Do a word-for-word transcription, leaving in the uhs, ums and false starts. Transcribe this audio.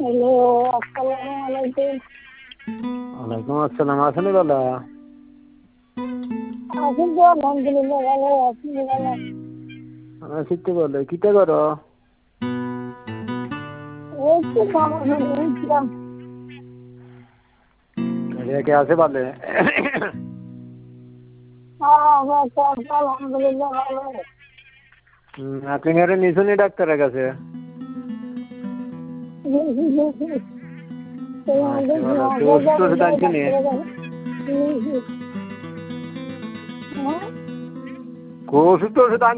Hello, আসসালামু আলাইকুম। ওয়ালাইকুম আসসালাম। আসেনি বলা আছি তো আলহামদুলিল্লাহ ভালো। আপনি ভালো? আছি তো বলে কিটা করো? এই তো খাওয়া দাওয়া করছিলাম। কে আছে বলে? হ্যাঁ, হ্যাঁ, সব আলহামদুলিল্লাহ ভালো। আপনি ঘরে নিশুনি ডাক্তারের কাছে? দেখি দেখি আচ্ছা, তোমাদের ভালো। তো ওষুধ বাজারে টষুধ যাই আনছো নি? ডাক্তারের কাছে। দেখি। হ্যাঁ, ওষুধ টষুধ